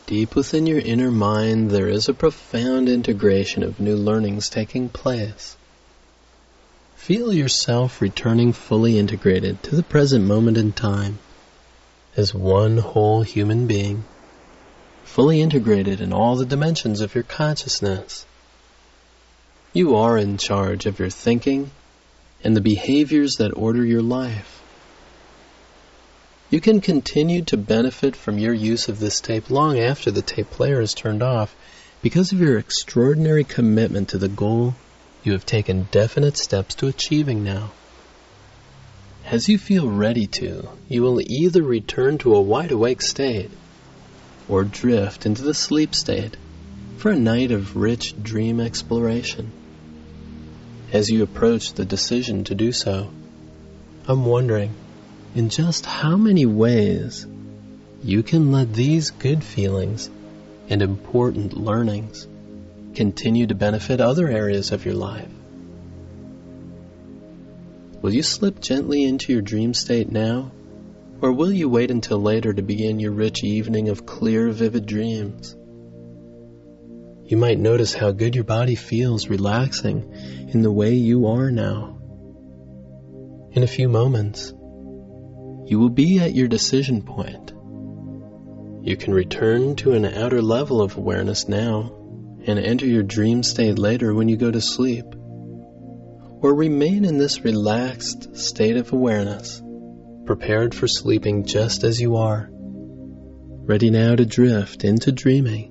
Deep within your inner mind, there is a profound integration of new learnings taking place. Feel yourself returning fully integrated to the present moment in time as one whole human being, fully integrated in all the dimensions of your consciousness. You are in charge of your thinking and the behaviors that order your life. You can continue to benefit from your use of this tape long after the tape player is turned off because of your extraordinary commitment to the goal you have taken definite steps to achieving now. As you feel ready to, you will either return to a wide-awake state or drift into the sleep state for a night of rich dream exploration. As you approach the decision to do so, I'm wondering in just how many ways you can let these good feelings and important learnings continue to benefit other areas of your life. Will you slip gently into your dream state now, or will you wait until later to begin your rich evening of clear, vivid dreams? You might notice how good your body feels relaxing in the way you are now. In a few moments, you will be at your decision point. You can return to an outer level of awareness now and enter your dream state later when you go to sleep, or remain in this relaxed state of awareness, prepared for sleeping just as you are, ready now to drift into dreaming.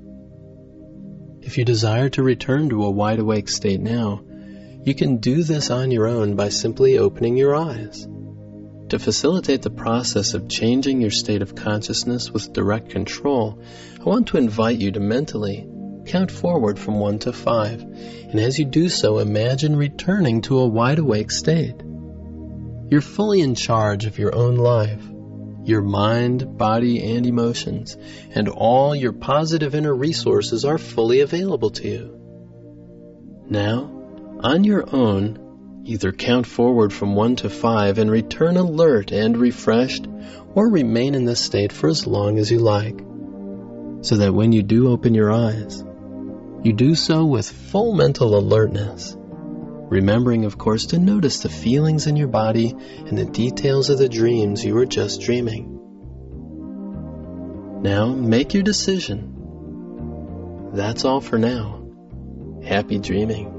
If you desire to return to a wide-awake state now, you can do this on your own by simply opening your eyes. To facilitate the process of changing your state of consciousness with direct control, I want to invite you to mentally count forward from 1 to 5, and as you do so, imagine returning to a wide-awake state. You're fully in charge of your own life, your mind, body, and emotions, and all your positive inner resources are fully available to you. Now, on your own, either count forward from 1 to 5 and return alert and refreshed, or remain in this state for as long as you like, so that when you do open your eyes, you do so with full mental alertness, remembering, of course, to notice the feelings in your body and the details of the dreams you were just dreaming. Now, make your decision. That's all for now. Happy dreaming.